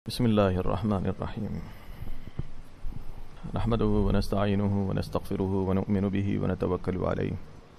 بسم الله الرحمن الرحيم نحمده ونستعينه ونستغفره ونؤمن به ونتوكل عليه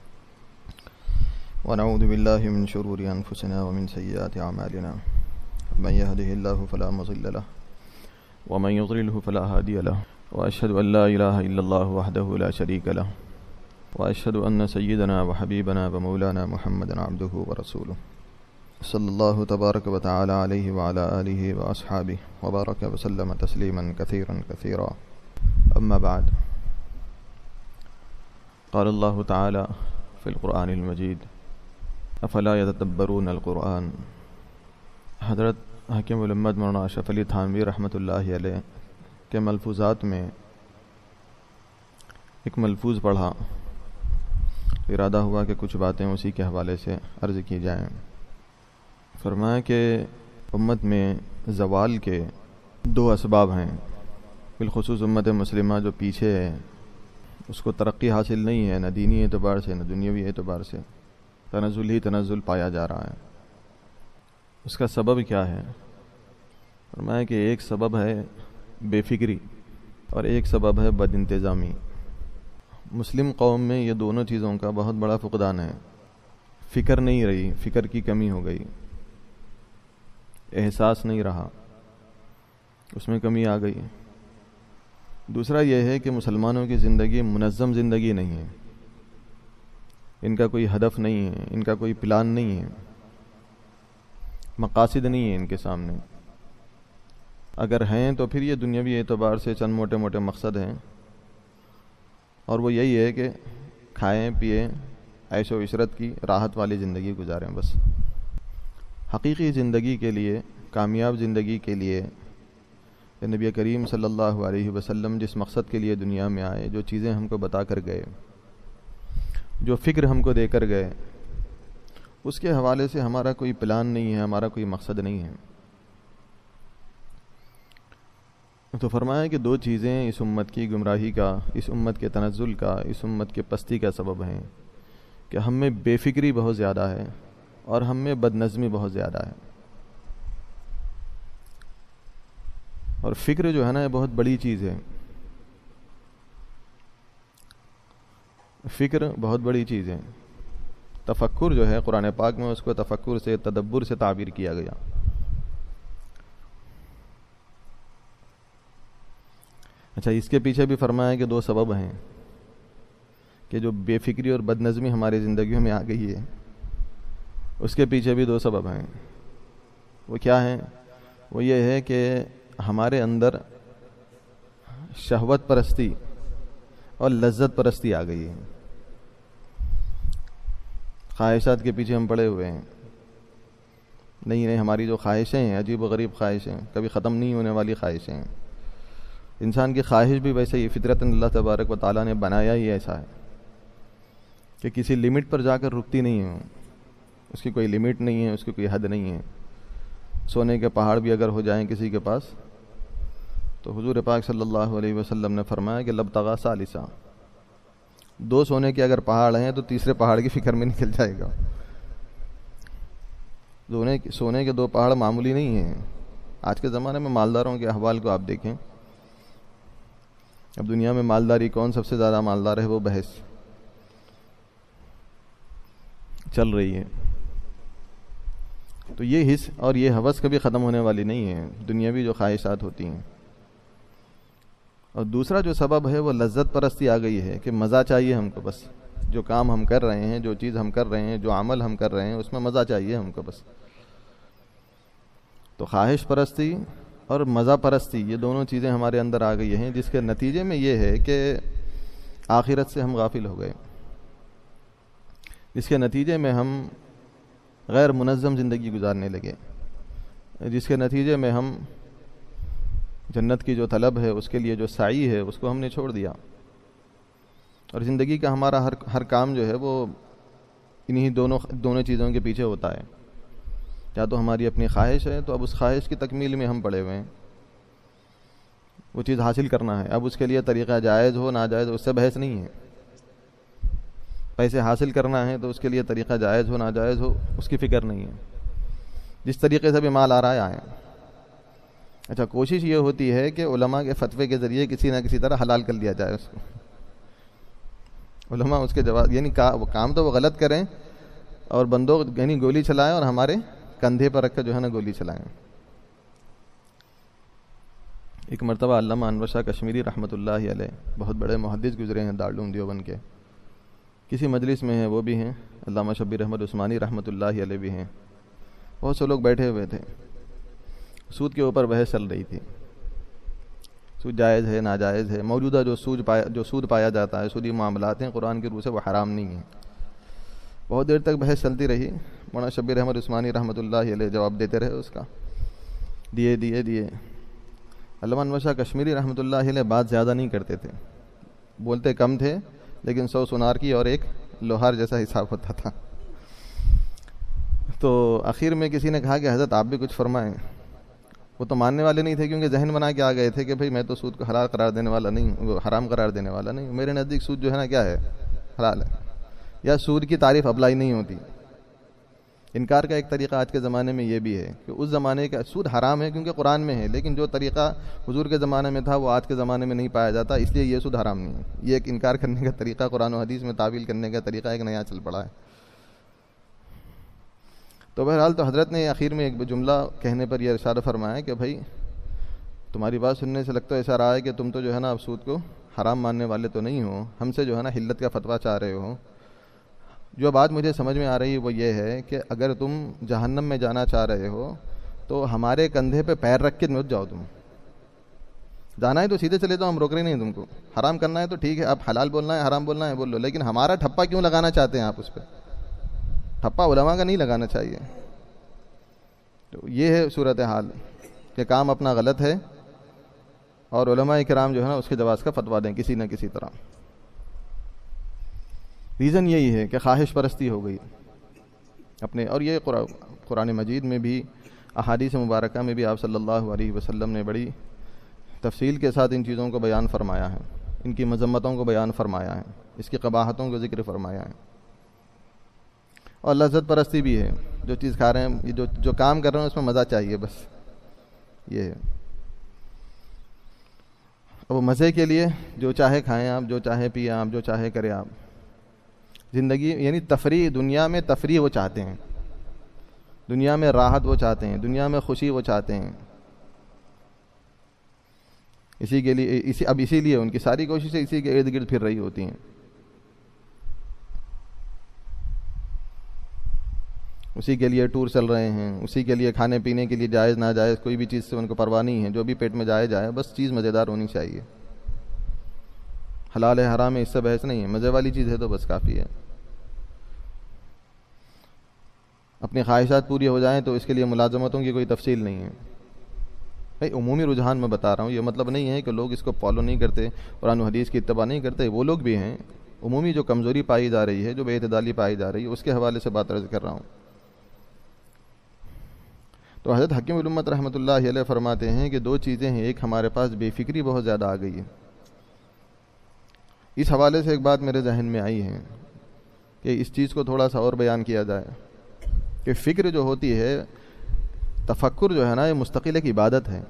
ونعوذ بالله من شرور أنفسنا ومن سيئات أعمالنا من يهده الله فلا مضل له ومن يضلله فلا هادي له وأشهد أن لا إله إلا الله وحده لا شريك له وأشهد أن سيدنا وحبيبنا ومولانا محمدا عبده ورسوله صلی اللہ تبارک و تعالی علیہ وعلی آلہ واصحابہ وبارک وسلم تسلیما کثیرا کثیرا اما بعد قال اللہ تعالی فی القرآن المجید افلا یتدبرون القرآن۔ حضرت حکیم الامت مولانا اشرف علی تھانوی رحمۃ اللہ علیہ کے ملفوظات میں ایک ملفوظ پڑھا، ارادہ ہوا کہ کچھ باتیں اسی کے حوالے سے عرض کی جائیں۔ فرمایا کہ امت میں زوال کے دو اسباب ہیں، بالخصوص امت مسلمہ جو پیچھے ہے، اس کو ترقی حاصل نہیں ہے، نہ دینی اعتبار سے نہ دنیاوی اعتبار سے، تنزل ہی تنزل پایا جا رہا ہے۔ اس کا سبب کیا ہے؟ فرمایا کہ ایک سبب ہے بے فکری اور ایک سبب ہے بد انتظامی۔ مسلم قوم میں یہ دونوں چیزوں کا بہت بڑا فقدان ہے۔ فکر نہیں رہی، فکر کی کمی ہو گئی، احساس نہیں رہا، اس میں کمی آ گئی۔ دوسرا یہ ہے کہ مسلمانوں کی زندگی منظم زندگی نہیں ہے، ان کا کوئی ہدف نہیں ہے، ان کا کوئی پلان نہیں ہے، مقاصد نہیں ہے ان کے سامنے۔ اگر ہیں تو پھر یہ دنیاوی اعتبار سے چند موٹے موٹے مقصد ہیں، اور وہ یہی ہے کہ کھائیں پیئیں، عیش و عشرت کی راحت والی زندگی گزاریں بس۔ حقیقی زندگی کے لیے، کامیاب زندگی کے لیے نبی کریم صلی اللہ علیہ وسلم جس مقصد کے لیے دنیا میں آئے، جو چیزیں ہم کو بتا کر گئے، جو فکر ہم کو دے کر گئے، اس کے حوالے سے ہمارا کوئی پلان نہیں ہے، ہمارا کوئی مقصد نہیں ہے۔ تو فرمایا کہ دو چیزیں اس امت کی گمراہی کا، اس امت کے تنزل کا، اس امت کے پستی کا سبب ہیں کہ ہم میں بے فکری بہت زیادہ ہے اور ہم میں بد نظمی بہت زیادہ ہے۔ اور فکر جو ہے نا، یہ بہت بڑی چیز ہے۔ فکر بہت بڑی چیز ہے۔ تفکر جو ہے قرآن پاک میں، اس کو تفکر سے، تدبر سے تعبیر کیا گیا۔ اچھا، اس کے پیچھے بھی فرمایا کہ دو سبب ہیں کہ جو بے فکری اور بد نظمی ہماری زندگیوں میں آ گئی ہے، اس کے پیچھے بھی دو سبب ہیں۔ وہ کیا ہیں؟ وہ یہ ہے کہ ہمارے اندر شہوت پرستی اور لذت پرستی آ گئی ہے۔ خواہشات کے پیچھے ہم پڑے ہوئے ہیں۔ نہیں، ہماری جو خواہشیں ہیں عجیب و غریب خواہشیں، کبھی ختم نہیں ہونے والی خواہشیں ہیں۔ انسان کی خواہش بھی ویسے ہی فطرت اللہ تبارک و تعالیٰ نے بنایا ہی ایسا ہے کہ کسی لمٹ پر جا کر رکتی نہیں ہے، اس کی کوئی لمٹ نہیں ہے، اس کی کوئی حد نہیں ہے۔ سونے کے پہاڑ بھی اگر ہو جائیں کسی کے پاس، تو حضور پاک صلی اللہ علیہ وسلم نے فرمایا کہ لبتغا ثالثا، دو سونے کے اگر پہاڑ ہیں تو تیسرے پہاڑ کی فکر میں نکل جائے گا۔ سونے کے دو پہاڑ معمولی نہیں ہیں۔ آج کے زمانے میں مالداروں کے احوال کو آپ دیکھیں۔ اب دنیا میں مالداری، کون سب سے زیادہ مالدار ہے، وہ بحث چل رہی ہے۔ تو یہ حس اور یہ ہوس کبھی ختم ہونے والی نہیں ہے، دنیاوی جو خواہشات ہوتی ہیں۔ اور دوسرا جو سبب ہے وہ لذت پرستی آ گئی ہے کہ مزہ چاہیے ہم کو بس۔ جو کام ہم کر رہے ہیں، جو چیز ہم کر رہے ہیں، جو عمل ہم کر رہے ہیں، اس میں مزہ چاہیے ہم کو بس۔ تو خواہش پرستی اور مزہ پرستی، یہ دونوں چیزیں ہمارے اندر آ گئی ہیں، جس کے نتیجے میں یہ ہے کہ آخرت سے ہم غافل ہو گئے، جس کے نتیجے میں ہم غیر منظم زندگی گزارنے لگے، جس کے نتیجے میں ہم جنت کی جو طلب ہے، اس کے لیے جو سعی ہے، اس کو ہم نے چھوڑ دیا۔ اور زندگی کا ہمارا ہر کام جو ہے وہ انہی دونوں چیزوں کے پیچھے ہوتا ہے۔ یا تو ہماری اپنی خواہش ہے، تو اب اس خواہش کی تکمیل میں ہم پڑے ہوئے ہیں، وہ چیز حاصل کرنا ہے۔ اب اس کے لیے طریقہ جائز ہو ناجائز، اس سے بحث نہیں ہے۔ پیسے حاصل کرنا ہے تو اس کے لیے طریقہ جائز ہو ناجائز ہو، اس کی فکر نہیں ہے۔ جس طریقے سے بھی مال آ رہا ہے آئے، اچھا، کوشش یہ ہوتی ہے کہ علماء کے فتوے کے ذریعے کسی نہ کسی طرح حلال کر لیا جائے اس کو. علماء اس کے جواب یعنی کام تو وہ غلط کریں اور بندوں یعنی گولی چلائیں اور ہمارے کندھے پر رکھ کر جو ہے نا گولی چلائیں. ایک مرتبہ علامہ انور شاہ کشمیری رحمۃ اللہ علیہ، بہت بڑے محدث گزرے ہیں دارالعلوم دیوبند کے، کسی مجلس میں ہیں، وہ بھی ہیں. علامہ شبیر احمد عثمانی رحمۃ اللہ علیہ بھی ہیں. بہت سے لوگ بیٹھے ہوئے تھے. سود کے اوپر بحث چل رہی تھی. سود جائز ہے ناجائز ہے، موجودہ جو سود پایا جاتا ہے، سودی معاملات ہیں، قرآن کی روح سے وہ حرام نہیں ہیں. بہت دیر تک بحث چلتی رہی. مولانا شبیر احمد عثمانی رحمۃ اللہ علیہ جواب دیتے رہے اس کا. دیے. علامہ انور شاہ کشمیری رحمۃ اللہ علیہ بات زیادہ نہیں کرتے تھے، بولتے کم تھے، لیکن 100 سونار کی اور ایک لوہار جیسا حساب ہوتا تھا. تو آخر میں کسی نے کہا کہ حضرت آپ بھی کچھ فرمائیں. وہ تو ماننے والے نہیں تھے، کیونکہ ذہن بنا کے آ گئے تھے کہ بھئی میں تو سود کو حلال قرار دینے والا نہیں، وہ حرام قرار دینے والا نہیں. میرے نزدیک سود جو ہے نا کیا ہے، حلال ہے. یا سود کی تعریف اپلائی نہیں ہوتی. انکار کا ایک طریقہ آج کے زمانے میں یہ بھی ہے کہ اس زمانے کا سود حرام ہے کیونکہ قرآن میں ہے، لیکن جو طریقہ حضور کے زمانے میں تھا وہ آج کے زمانے میں نہیں پایا جاتا، اس لیے یہ سود حرام نہیں ہے. یہ ایک انکار کرنے کا طریقہ، قرآن و حدیث میں تعویل کرنے کا طریقہ ایک نیا چل پڑا ہے. تو بہرحال تو حضرت نے آخر میں ایک جملہ کہنے پر یہ ارشاد فرمایا کہ بھائی تمہاری بات سننے سے لگتا ہے ایسا رہا ہے کہ تم تو جو ہے نا اب سود کو حرام ماننے والے تو نہیں ہو، ہم سے جو ہے نا حلت کا فتویٰ چاہ رہے ہو. جو بات مجھے سمجھ میں آ رہی ہے وہ یہ ہے کہ اگر تم جہنم میں جانا چاہ رہے ہو تو ہمارے کندھے پہ پیر رکھ کے مت جاؤ. تم جانا ہے تو سیدھے چلے جاؤ، ہم روک رہے نہیں تم کو. حرام کرنا ہے تو ٹھیک ہے، اب حلال بولنا ہے حرام بولنا ہے بول لو، لیکن ہمارا ٹھپا کیوں لگانا چاہتے ہیں آپ؟ اس پہ ٹھپا علماء کا نہیں لگانا چاہیے. تو یہ ہے صورتحال کہ کام اپنا غلط ہے اور علماء کرام جو ہے نا اس کے جواز کا فتویٰ دیں کسی نہ کسی طرح. ریزن یہی ہے کہ خواہش پرستی ہو گئی اپنے. اور یہ قرآن مجید میں بھی احادیث مبارکہ میں بھی آپ صلی اللہ علیہ وسلم نے بڑی تفصیل کے ساتھ ان چیزوں کو بیان فرمایا ہے، ان کی مذمتوں کو بیان فرمایا ہے، اس کی قباحتوں کو ذکر فرمایا ہے. اور لذت پرستی بھی ہے، جو چیز کھا رہے ہیں، جو کام کر رہے ہیں اس میں مزہ چاہیے، بس یہ ہے. اب مزے کے لیے جو چاہے کھائیں آپ، جو چاہے پیئیں آپ، جو چاہے کریں آپ. زندگی یعنی تفریح، دنیا میں تفریح وہ چاہتے ہیں، دنیا میں راحت وہ چاہتے ہیں، دنیا میں خوشی وہ چاہتے ہیں. اسی کے لیے اسی لیے ان کی ساری کوششیں اسی کے ارد گرد پھر رہی ہوتی ہیں. اسی کے لیے ٹور چل رہے ہیں، اسی کے لیے کھانے پینے کے لیے جائز ناجائز کوئی بھی چیز سے ان کو پرواہ نہیں ہے. جو بھی پیٹ میں جائے بس چیز مزیدار ہونی چاہیے. حلال ہے حرام ہے اس سے بحث نہیں ہے، مزے والی چیز ہے تو بس کافی ہے. اپنی خواہشات پوری ہو جائیں تو اس کے لیے ملازمتوں کی کوئی تفصیل نہیں ہے. بھائی عمومی رجحان میں بتا رہا ہوں، یہ مطلب نہیں ہے کہ لوگ اس کو فالو نہیں کرتے، قرآن و حدیث کی اتباع نہیں کرتے. وہ لوگ بھی ہیں. عمومی جو کمزوری پائی جا رہی ہے، جو بے اعتدالی پائی جا رہی ہے، اس کے حوالے سے بات عرض کر رہا ہوں. تو حضرت حکیم الامت رحمۃ اللہ علیہ فرماتے ہیں کہ دو چیزیں ہیں. ایک ہمارے پاس بے فکری بہت زیادہ آ گئی ہے. اس حوالے سے ایک بات میرے ذہن میں آئی ہے کہ اس چیز کو تھوڑا سا اور بیان کیا جائے کہ فکر جو ہوتی ہے، تفکر جو ہے نا، یہ مستقل ایک عبادت ہے.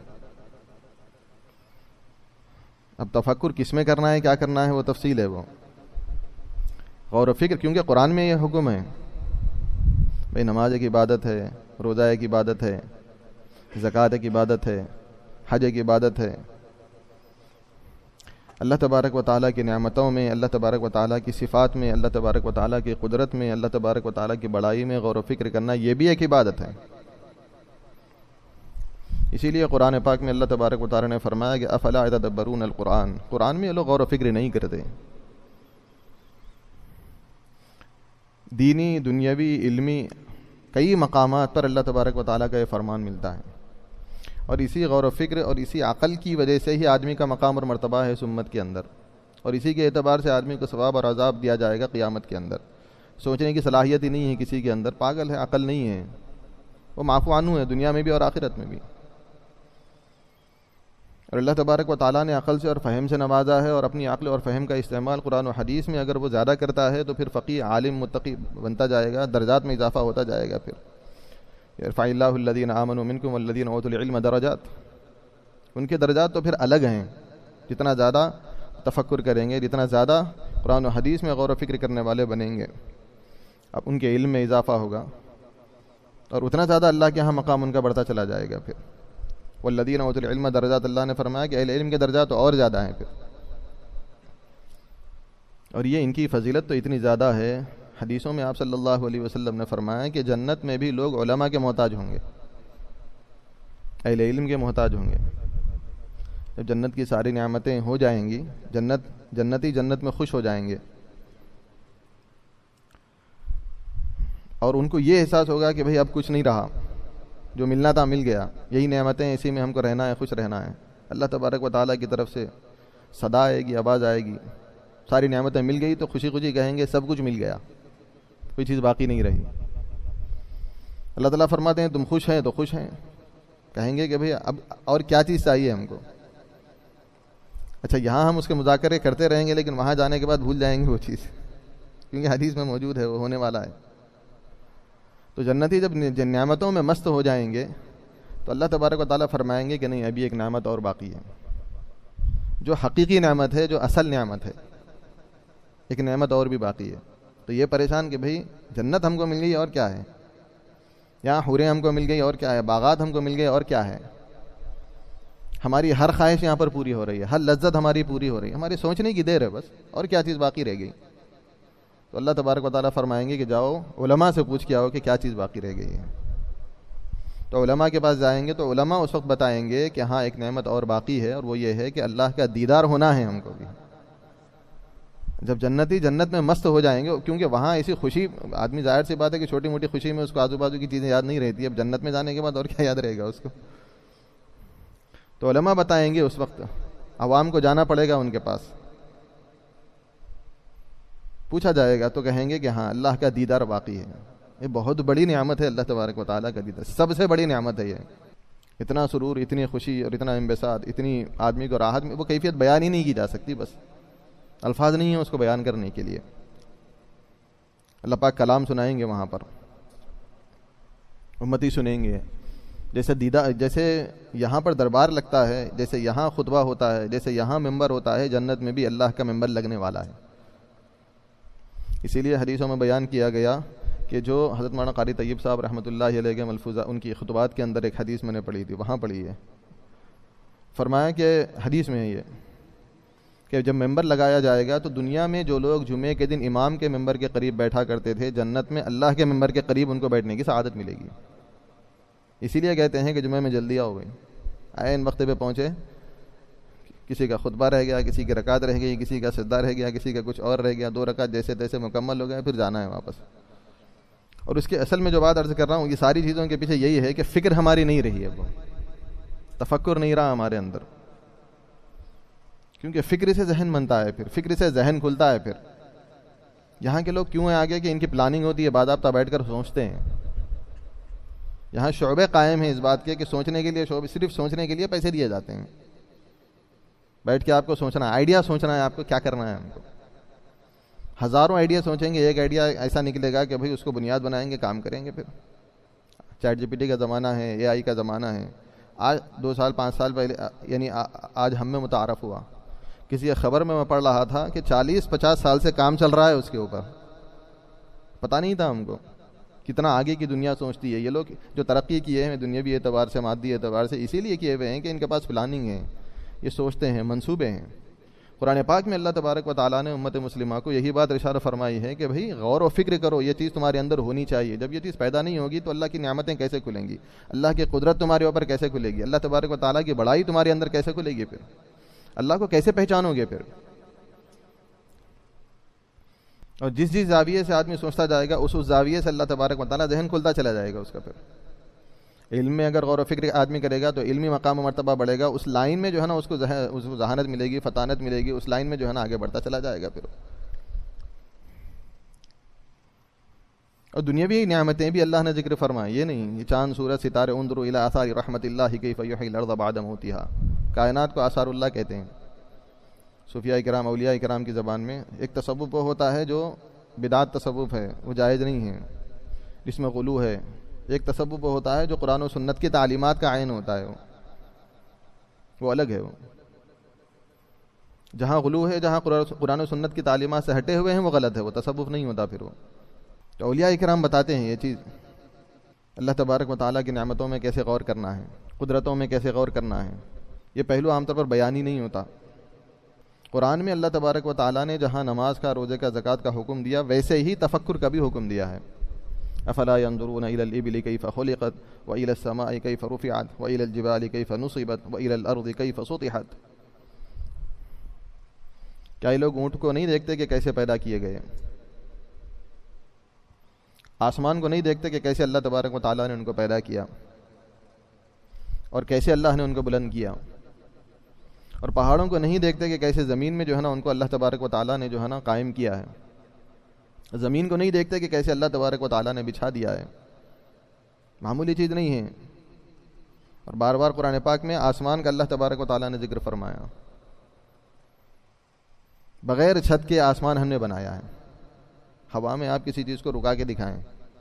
اب تفکر کس میں کرنا ہے، کیا کرنا ہے، وہ تفصیل ہے. وہ غور و فکر، کیونکہ قرآن میں یہ حکم ہے بھائی نماز ایک عبادت ہے، روزہ ایک عبادت ہے، زکوٰۃ ایک عبادت ہے، حج ایک عبادت ہے. اللہ تبارک و تعالیٰ کی نعمتوں میں، اللہ تبارک و تعالیٰ کی صفات میں، اللہ تبارک و تعالیٰ کی قدرت میں، اللہ تبارک و تعالیٰ کی بڑائی میں غور و فکر کرنا، یہ بھی ایک عبادت ہے. اسی لیے قرآن پاک میں اللہ تبارک و تعالیٰ نے فرمایا کہ افلا یتدبرون القرآن. قرآن میں یہ لوگ غور و فکر نہیں کرتے. دینی، دنیاوی، علمی کئی مقامات پر اللہ تبارک و تعالیٰ کا یہ فرمان ملتا ہے. اور اسی غور و فکر اور اسی عقل کی وجہ سے ہی آدمی کا مقام اور مرتبہ ہے اس امت کے اندر. اور اسی کے اعتبار سے آدمی کو ثواب اور عذاب دیا جائے گا قیامت کے اندر. سوچنے کی صلاحیت ہی نہیں ہے کسی کے اندر، پاگل ہے، عقل نہیں ہے، وہ معفو عنہ ہے دنیا میں بھی اور آخرت میں بھی. اور اللہ تبارک و تعالیٰ نے عقل سے اور فہم سے نوازا ہے، اور اپنی عقل اور فہم کا استعمال قرآن و حدیث میں اگر وہ زیادہ کرتا ہے تو پھر فقیہ، عالم، متقی بنتا جائے گا، درجات میں اضافہ ہوتا جائے گا. پھر یرفع اللہ الذین آمنوا منکم والذین اوتوا العلم درجات. ان کے درجات تو پھر الگ ہیں. جتنا زیادہ تفکر کریں گے، جتنا زیادہ قرآن و حدیث میں غور و فکر کرنے والے بنیں گے، اب ان کے علم میں اضافہ ہوگا اور اتنا زیادہ اللہ کے ہاں مقام ان کا بڑھتا چلا جائے گا. پھر والذین اوتوا العلم درجات، اللہ نے فرمایا کہ اہل علم کے درجات تو اور زیادہ ہیں پھر. اور یہ ان کی فضیلت تو اتنی زیادہ ہے، حدیثوں میں آپ صلی اللہ علیہ وسلم نے فرمایا کہ جنت میں بھی لوگ علماء کے محتاج ہوں گے، اہل علم کے محتاج ہوں گے. جب جنت کی ساری نعمتیں ہو جائیں گی، جنتی جنت میں خوش ہو جائیں گے اور ان کو یہ احساس ہوگا کہ بھئی اب کچھ نہیں رہا، جو ملنا تھا مل گیا، یہی نعمتیں، اسی میں ہم کو رہنا ہے، خوش رہنا ہے. اللہ تبارک و تعالیٰ کی طرف سے صدا آئے گی، آواز آئے گی، ساری نعمتیں مل گئی تو خوشی خوشی کہیں گے سب کچھ مل گیا، کوئی چیز باقی نہیں رہی. اللہ تعالیٰ فرماتے ہیں تم خوش ہیں تو خوش ہیں، کہیں گے کہ بھئی اب اور کیا چیز چاہیے ہم کو. اچھا یہاں ہم اس کے مذاکرے کرتے رہیں گے لیکن وہاں جانے کے بعد بھول جائیں گے وہ چیز، کیونکہ حدیث میں موجود ہے، وہ ہونے والا ہے. تو جنتی جب نعمتوں میں مست ہو جائیں گے تو اللہ تبارک و تعالیٰ فرمائیں گے کہ نہیں، ابھی ایک نعمت اور باقی ہے، جو حقیقی نعمت ہے، جو اصل نعمت ہے، ایک نعمت اور بھی باقی ہے. تو یہ پریشان کہ بھئی جنت ہم کو مل گئی اور کیا ہے، یہاں حوریں ہم کو مل گئی اور کیا ہے، باغات ہم کو مل گئے اور کیا ہے، ہماری ہر خواہش یہاں پر پوری ہو رہی ہے، ہر لذت ہماری پوری ہو رہی ہے، ہماری سوچنے کی دیر ہے بس، اور کیا چیز باقی رہ گئی. تو اللہ تبارک و تعالیٰ فرمائیں گے کہ جاؤ علماء سے پوچھ کے آؤ کہ کیا چیز باقی رہ گئی ہے. تو علماء کے پاس جائیں گے تو علماء اس وقت بتائیں گے کہ ہاں ایک نعمت اور باقی ہے، اور وہ یہ ہے کہ اللہ کا دیدار ہونا ہے ہم کو بھی. جب جنتی جنت میں مست ہو جائیں گے، کیونکہ وہاں ایسی خوشی، آدمی ظاہر سی بات ہے کہ چھوٹی موٹی خوشی میں اس کو آزو بازو کی چیزیں یاد نہیں رہتی، اب جنت میں جانے کے بعد اور کیا یاد رہے گا اس کو. تو علماء بتائیں گے، اس وقت عوام کو جانا پڑے گا ان کے پاس، پوچھا جائے گا تو کہیں گے کہ ہاں اللہ کا دیدار باقی ہے. یہ بہت بڑی نعمت ہے اللہ تبارک و تعالیٰ کا دیدار، سب سے بڑی نعمت ہے یہ. اتنا سرور، اتنی خوشی اور اتنا انبساط، اتنی آدمی کو راحت میں، وہ کیفیت بیان ہی نہیں کی جا سکتی، بس الفاظ نہیں ہیں اس کو بیان کرنے کے لیے. اللہ پاک کلام سنائیں گے وہاں پر، امتی سنیں گے. جیسے یہاں پر دربار لگتا ہے، جیسے یہاں خطبہ ہوتا ہے، جیسے یہاں ممبر ہوتا ہے، جنت میں بھی اللہ کا ممبر لگنے والا ہے. اسی لیے حدیثوں میں بیان کیا گیا کہ جو حضرت مولانا قاری طیب صاحب رحمۃ اللہ علیہ کے ملفوظہ، ان کی خطبات کے اندر ایک حدیث میں نے پڑھی تھی، وہاں پڑھی ہے. فرمایا کہ حدیث میں ہے یہ کہ جب ممبر لگایا جائے گا تو دنیا میں جو لوگ جمعے کے دن امام کے ممبر کے قریب بیٹھا کرتے تھے، جنت میں اللہ کے ممبر کے قریب ان کو بیٹھنے کی سعادت ملے گی. اسی لیے کہتے ہیں کہ جمعے میں جلدی آؤ گئی، عین وقت پہ پہنچے، کسی کا خطبہ رہ گیا، کسی کی رکعت رہ گئی، کسی کا سجدہ رہ گیا، کسی کا کچھ اور رہ گیا، 2 رکعت جیسے تیسے مکمل ہو گیا، پھر جانا ہے واپس. اور اس کے اصل میں جو بات عرض کر رہا ہوں، یہ ساری چیزوں کے پیچھے یہی ہے کہ فکر ہماری نہیں رہی ہے، وہ تفکر نہیں رہا ہمارے اندر، کیونکہ فکر سے ذہن بنتا ہے، پھر فکر سے ذہن کھلتا ہے. پھر یہاں کے لوگ کیوں ہیں آگے کہ ان کی پلاننگ ہوتی ہے، باضابطہ بیٹھ کر سوچتے ہیں. یہاں شعبے قائم ہیں اس بات کے کہ سوچنے کے لیے شعبے، صرف سوچنے کے لیے پیسے دیے جاتے ہیں. بیٹھ کے آپ کو سوچنا ہے، آئیڈیا سوچنا ہے، آپ کو کیا کرنا ہے. ہم کو ہزاروں آئیڈیا سوچیں گے، ایک آئیڈیا ایسا نکلے گا کہ بھئی اس کو بنیاد بنائیں گے، کام کریں گے. پھر چیٹ جی پی ٹی کا زمانہ ہے، اے آئی کا زمانہ ہے. آج 2 سال 5 سال پہلے، یعنی آج ہم میں متعارف ہوا، کسی خبر میں پڑھ رہا تھا کہ 40-50 سال سے کام چل رہا ہے اس کے اوپر، پتہ نہیں تھا ہم کو کتنا آگے کی دنیا سوچتی ہے. یہ لوگ جو ترقی کیے ہیں دنیاوی اعتبار سے، مادی اعتبار سے، اسی لیے کیے ہوئے ہیں کہ ان کے پاس پلاننگ ہے، یہ سوچتے ہیں، منصوبے ہیں. قرآن پاک میں اللہ تبارک و تعالیٰ نے امت مسلمہ کو یہی بات ارشاد فرمائی ہے کہ بھئی غور و فکر کرو، یہ چیز تمہارے اندر ہونی چاہیے. جب یہ چیز پیدا نہیں ہوگی تو اللہ کی نعمتیں کیسے کھلیں گی، اللہ کی قدرت تمہارے اوپر کیسے کھلے گی، اللہ تبارک و تعالیٰ کی بڑائی تمہارے اندر کیسے کھلے گی، پھر اللہ کو کیسے پہچانو گے. پھر اور جس زاویے سے آدمی سوچتا جائے گا، اس زاویے سے اللہ تبارک و تعالیٰ ذہن کھلتا چلا جائے گا اس کا. پھر علم میں اگر غور و فکر آدمی کرے گا تو علمی مقام و مرتبہ بڑھے گا، اس لائن میں جو ہے نا اس کو ذہانت ملے گی، فطانت ملے گی، اس لائن میں جو ہے نا آگے بڑھتا چلا جائے گا. پھر اور دنیاوی نعمتیں بھی اللہ نے ذکر فرمائی، یہ نہیں یہ چاند سورج ستارے، انظروا الی آثار رحمت اللہ کیف یحیی الارض بعد موتہا، کائنات کو آثار اللہ کہتے ہیں. صوفیاء کرام، اولیاء کرام کی زبان میں ایک تصوف وہ ہوتا ہے جو بدعت تصوف ہے، وہ جائز نہیں ہے، جس میں غلو ہے. ایک تصوف وہ ہوتا ہے جو قرآن و سنت کی تعلیمات کا عین ہوتا ہے. وہ الگ ہے. وہ جہاں غلو ہے، جہاں قرآن و سنت کی تعلیمات سے ہٹے ہوئے ہیں، وہ غلط ہے، وہ تصوف نہیں ہوتا. پھر وہ تو اولیاء کرام بتاتے ہیں یہ چیز، اللہ تبارک و تعالیٰ کی نعمتوں میں کیسے غور کرنا ہے، قدرتوں میں کیسے غور کرنا ہے. یہ پہلو عام طور پر بیان ہی نہیں ہوتا. قرآن میں اللہ تبارک و تعالیٰ نے جہاں نماز کا، روزے کا، زکوٰۃ کا حکم دیا، ویسے ہی تفکر کا بھی حکم دیا ہے. افلا ينظرون الى الابل كيف خلقت والى السماء كيف رفعت والى الجبال كيف نصبت والى الارض كيف سطحت. کیا یہ لوگ اونٹ کو نہیں دیکھتے کہ کیسے پیدا کیے گئے؟ آسمان کو نہیں دیکھتے کہ کیسے اللہ تبارک و تعالیٰ نے ان کو پیدا کیا اور کیسے اللہ نے ان کو بلند کیا؟ اور پہاڑوں کو نہیں دیکھتے کہ کیسے زمین میں جو ہے نا ان کو اللہ تبارک و تعالیٰ نے جو ہے نا قائم کیا ہے؟ زمین کو نہیں دیکھتے کہ کیسے اللہ تبارک و تعالیٰ نے بچھا دیا ہے؟ معمولی چیز نہیں ہے. اور بار بار قرآن پاک میں آسمان کا اللہ تبارک و تعالیٰ نے ذکر فرمایا. بغیر چھت کے آسمان ہم نے بنایا ہے. ہوا میں آپ کسی چیز کو رکا کے دکھائیں،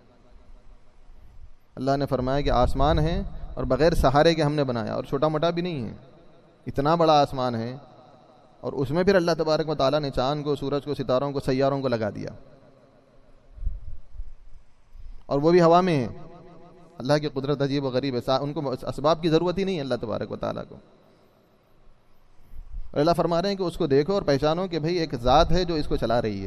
اللہ نے فرمایا کہ آسمان ہے اور بغیر سہارے کے ہم نے بنایا، اور چھوٹا موٹا بھی نہیں ہے، اتنا بڑا آسمان ہے. اور اس میں پھر اللہ تبارک و تعالیٰ نے چاند کو، سورج کو، ستاروں کو، سیاروں کو لگا دیا، اور وہ بھی ہوا میں ہے. اللہ کی قدرت عجیب و غریب ہے، ان کو اسباب کی ضرورت ہی نہیں ہے اللہ تبارک و تعالیٰ کو. اور اللہ فرما رہے ہیں کہ اس کو دیکھو اور پہچانو کہ بھئی ایک ذات ہے جو اس کو چلا رہی ہے،